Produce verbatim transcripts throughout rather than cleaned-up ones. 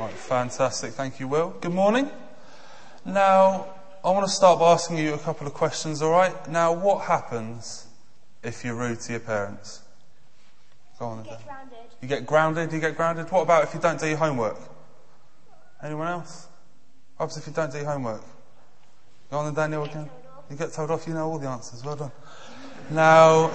Right, fantastic. Thank you, Will. Good morning. Now, I want to start by asking you a couple of questions, all right? Now, what happens if you're rude to your parents? Go on. You get grounded. You get grounded? You get grounded? What about if you don't do your homework? Anyone else? What happens if you don't do your homework? Go on then, Daniel, again. You get told off. You know all the answers. Well done. Now,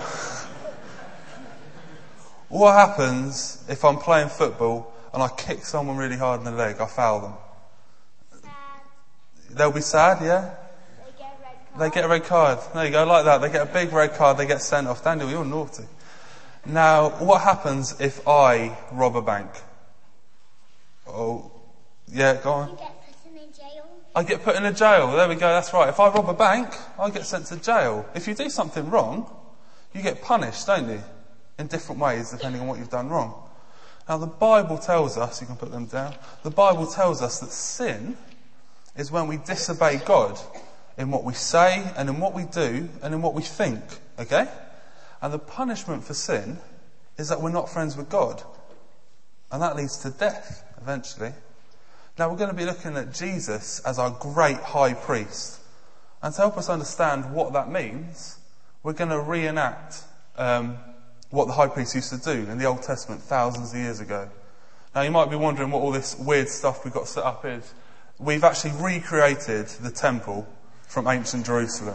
what happens if I'm playing football and I kick someone really hard in the leg? I foul them. Sad. They'll be sad, yeah? They get a red card. They get a red card. There you go, like that. They get a big red card. They get sent off. Daniel, you're naughty. Now, what happens if I rob a bank? Oh, yeah, go on. You get put in jail. I get put in a jail. There we go. That's right. If I rob a bank, I get sent to jail. If you do something wrong, you get punished, don't you? In different ways, depending on what you've done wrong. Now, the Bible tells us, you can put them down, the Bible tells us that sin is when we disobey God in what we say and in what we do and in what we think, okay? And the punishment for sin is that we're not friends with God. And that leads to death, eventually. Now, we're going to be looking at Jesus as our great high priest. And to help us understand what that means, we're going to reenact um, what the high priest used to do in the Old Testament thousands of years ago. Now, you might be wondering what all this weird stuff we've got set up is. We've actually recreated the temple from ancient Jerusalem.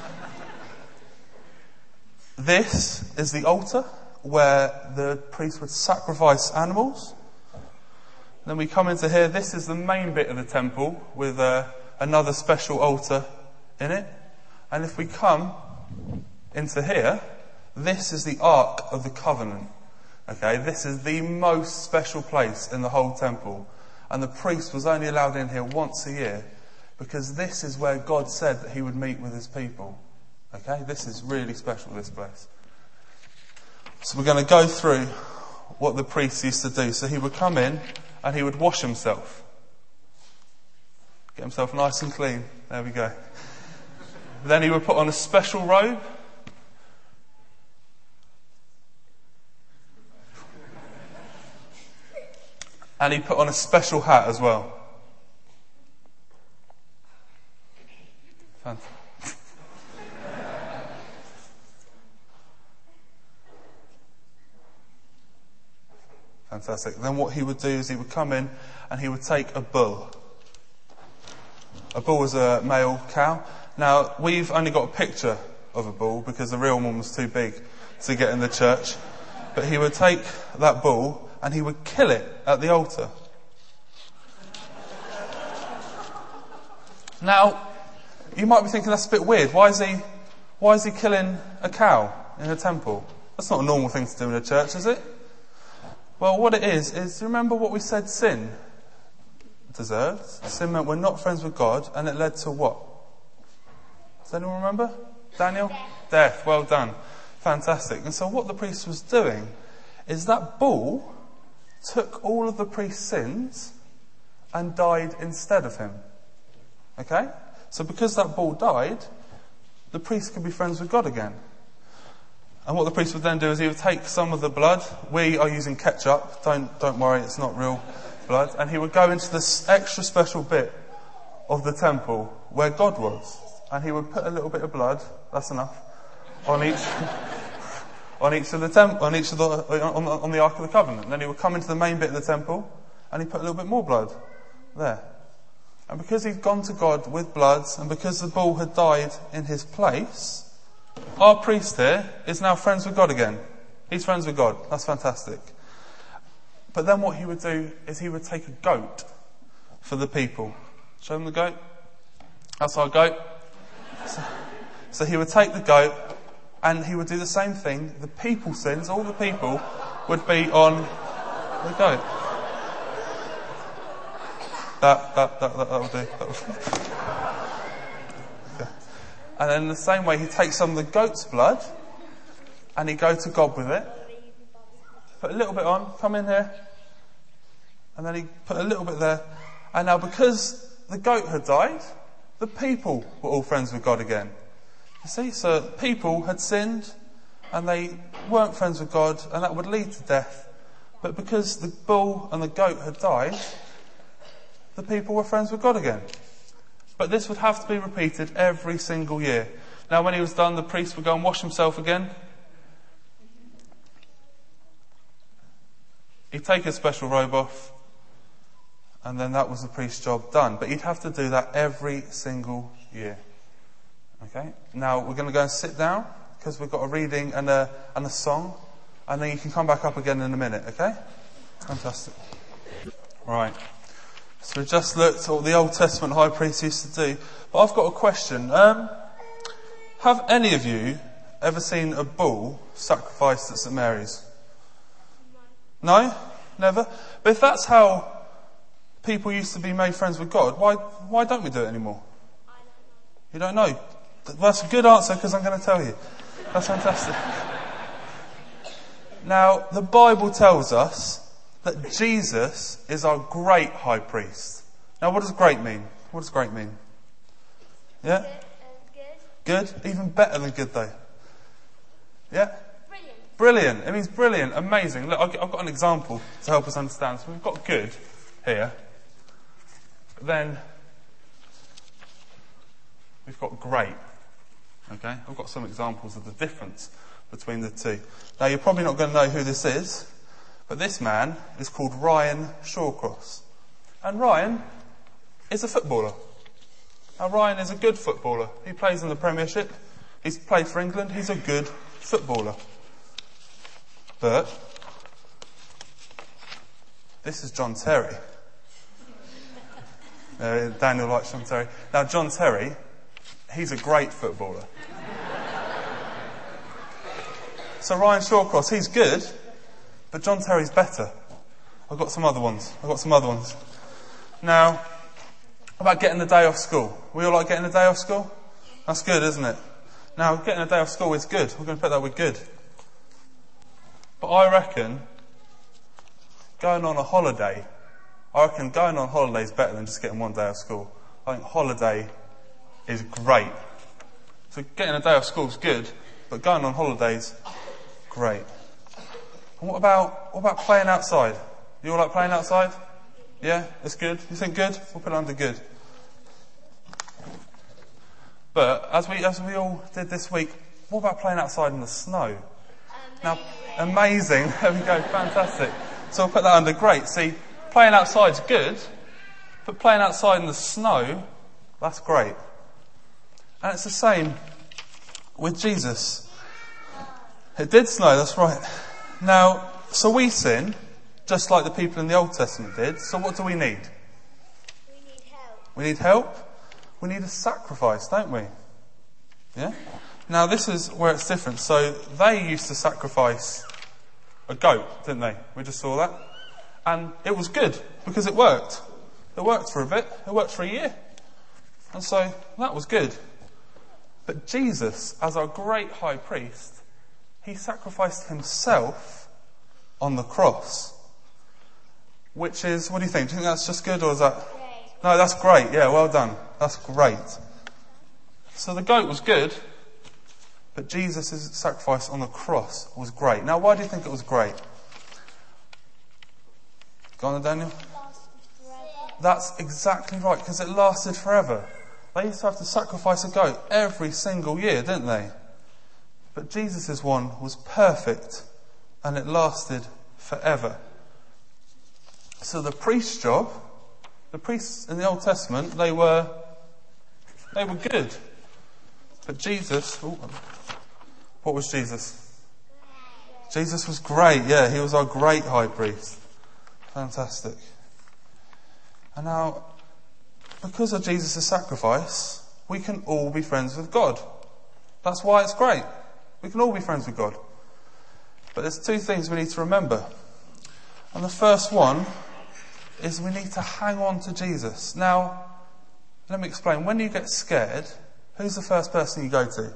This is the altar where the priest would sacrifice animals. Then we come into here. This is the main bit of the temple with uh, another special altar in it. And if we come into here, this is the Ark of the Covenant. Okay, this is the most special place in the whole temple. And the priest was only allowed in here once a year because this is where God said that he would meet with his people. Okay, this is really special, this place. So we're going to go through what the priest used to do. So he would come in and he would wash himself. Get himself nice and clean. There we go. Then he would put on a special robe. And he put on a special hat as well. Fantastic. Fantastic. Then what he would do is he would come in and he would take a bull. A bull was a male cow. Now, we've only got a picture of a bull because the real one was too big to get in the church. But he would take that bull and he would kill it at the altar. Now, you might be thinking that's a bit weird. Why is he, why is he killing a cow in a temple? That's not a normal thing to do in a church, is it? Well, what it is, is remember what we said sin deserved? Sin meant we're not friends with God, and it led to what? Does anyone remember? Daniel? Death. Death. Well done. Fantastic. And so what the priest was doing is that bull took all of the priest's sins and died instead of him. Okay? So because that bull died, the priest could be friends with God again. And what the priest would then do is he would take some of the blood. We are using ketchup. Don't don't worry, it's not real blood. And he would go into this extra special bit of the temple where God was. And he would put a little bit of blood, that's enough, on each on each of the temp, on each of the on, the, on the Ark of the Covenant. And then he would come into the main bit of the temple and he put a little bit more blood there. And because he'd gone to God with blood, and because the bull had died in his place, our priest here is now friends with God again. He's friends with God. That's fantastic. But then what he would do is he would take a goat for the people. Show them the goat. That's our goat. So, so he would take the goat and he would do the same thing. The people's sins, all the people, would be on the goat. That, that, that, that, that'll do. That'll do. And then in the same way, he takes some of the goat's blood and he'd go to God with it. Put a little bit on, come in here. And then he put a little bit there. And now because the goat had died, the people were all friends with God again. You see, so people had sinned and they weren't friends with God and that would lead to death. But because the bull and the goat had died, the people were friends with God again. But this would have to be repeated every single year. Now, when he was done, the priest would go and wash himself again. He'd take his special robe off, and then that was the priest's job done. But he'd have to do that every single year. Okay? Now, we're going to go and sit down, because we've got a reading and a, and a song, and then you can come back up again in a minute, okay? Fantastic. Right. So we just looked at what the Old Testament high priest used to do. But I've got a question. Um, have any of you ever seen a bull sacrificed at St Mary's? No? Never? But if that's how people used to be made friends with God, why why don't we do it anymore? You don't know? That's a good answer, because I'm going to tell you. That's fantastic. Now, the Bible tells us that Jesus is our great high priest. Now, what does great mean? What does great mean? Yeah? Good. Good? Even better than good, though. Yeah? Brilliant. Brilliant. It means brilliant, amazing. Look, I've got an example to help us understand. So we've got good here. Then we've got great. Okay? I've got some examples of the difference between the two. Now, you're probably not going to know who this is, but this man is called Ryan Shawcross. And Ryan is a footballer. Now, Ryan is a good footballer. He plays in the Premiership. He's played for England. He's a good footballer. But this is John Terry. Uh, Daniel likes John Terry. Now, John Terry, he's a great footballer. So Ryan Shawcross, he's good, but John Terry's better. I've got some other ones. I've got some other ones. Now, how about getting the day off school? We all like getting a day off school? That's good, isn't it? Now, getting a day off school is good. We're going to put that with good. But I reckon going on a holiday, I reckon going on holiday is better than just getting one day off school. I think holiday is great. So getting a day off school is good, but going on holidays, great. And what about what about playing outside? You all like playing outside? Yeah, it's good. You think good? We'll put it under good. But as we as we all did this week, what about playing outside in the snow? Amazing. Now, amazing. There we go. Fantastic. So we'll put that under great. See, playing outside's good, but playing outside in the snow, that's great. And it's the same with Jesus. It did snow, that's right. Now, so we sin, just like the people in the Old Testament did. So what do we need? We need help. We need help. We need a sacrifice, don't we? Yeah? Now, this is where it's different. So they used to sacrifice a goat, didn't they? We just saw that. And it was good, because it worked. It worked for a bit. It worked for a year. And so that was good. But Jesus, as our great high priest, he sacrificed himself on the cross. Which is, what do you think? Do you think that's just good, or is that... Great. No, that's great. Yeah, well done. That's great. So the goat was good, but Jesus' sacrifice on the cross was great. Now, why do you think it was great? Go on then, Daniel. That's exactly right, because it lasted forever. They used to have to sacrifice a goat every single year, didn't they? But Jesus' one was perfect, and it lasted forever. So the priest's job, the priests in the Old Testament, they were they were good. But Jesus, ooh, what was Jesus? Jesus was great, yeah, he was our great high priest. Fantastic. And now, because of Jesus' sacrifice, we can all be friends with God. That's why it's great. We can all be friends with God. But there's two things we need to remember. And the first one is we need to hang on to Jesus. Now, let me explain. When you get scared, who's the first person you go to?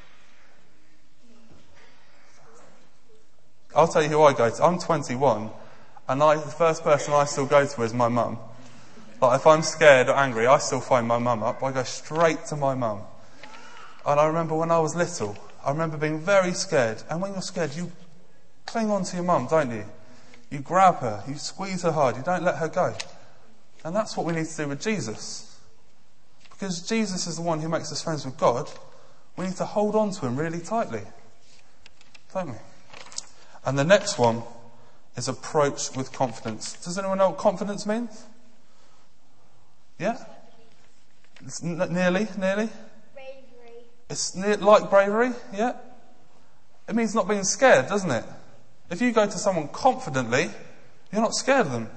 I'll tell you who I go to. I'm twenty-one, and I, the first person I still go to is my mum. Like, if I'm scared or angry, I still phone my mum up. I go straight to my mum. And I remember when I was little, I remember being very scared. And when you're scared, you cling on to your mum, don't you? You grab her, you squeeze her hard, you don't let her go. And that's what we need to do with Jesus. Because Jesus is the one who makes us friends with God, we need to hold on to him really tightly. Don't we? And the next one is approach with confidence. Does anyone know what confidence means? Yeah? It's n- nearly, nearly. Bravery. It's ne- like bravery, yeah? It means not being scared, doesn't it? If you go to someone confidently, you're not scared of them.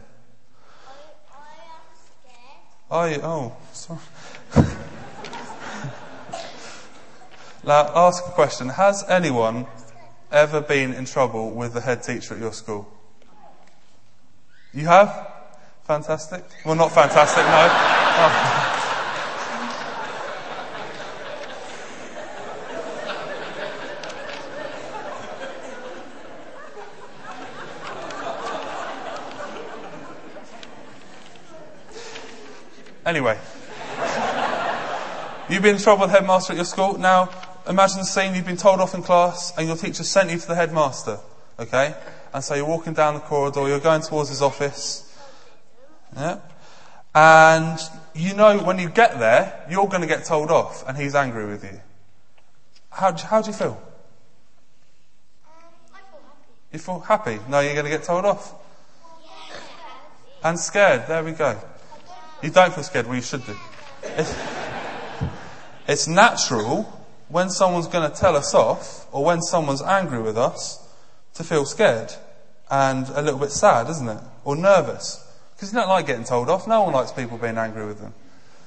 I, I am scared. Are you? Oh, sorry. Now, ask a question. Has anyone ever been in trouble with the head teacher at your school? You have? Fantastic. Well, not fantastic, no. Oh. Anyway, you've been in trouble with the headmaster at your school. Now, imagine the scene, you've been told off in class and your teacher sent you to the headmaster, okay? And so you're walking down the corridor, you're going towards his office. Yeah? And you know when you get there, you're going to get told off and he's angry with you. How do, how do you feel? Um, I feel happy. You feel happy? No, you're going to get told off. Yeah. And scared, there we go. You don't feel scared, well you should do. It's, it's natural when someone's going to tell us off or when someone's angry with us to feel scared and a little bit sad, isn't it? Or nervous. Because you don't like getting told off. No one likes people being angry with them.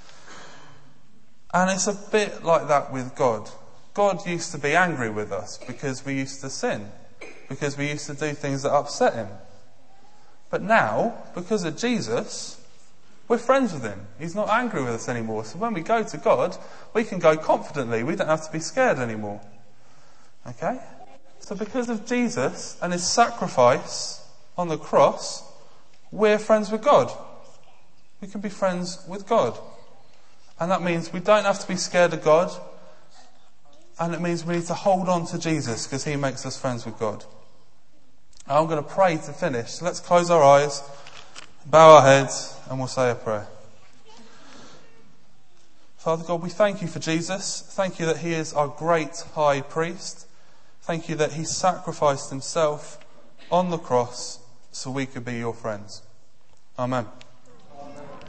And it's a bit like that with God. God used to be angry with us because we used to sin. Because we used to do things that upset him. But now, because of Jesus, we're friends with him. He's not angry with us anymore. So when we go to God, we can go confidently. We don't have to be scared anymore. Okay? So because of Jesus and his sacrifice on the cross, we're friends with God. We can be friends with God. And that means we don't have to be scared of God. And it means we need to hold on to Jesus because he makes us friends with God. I'm going to pray to finish. So let's close our eyes, bow our heads, and we'll say a prayer. Father God, we thank you for Jesus. Thank you that he is our great high priest. Thank you that he sacrificed himself on the cross so we could be your friends. Amen.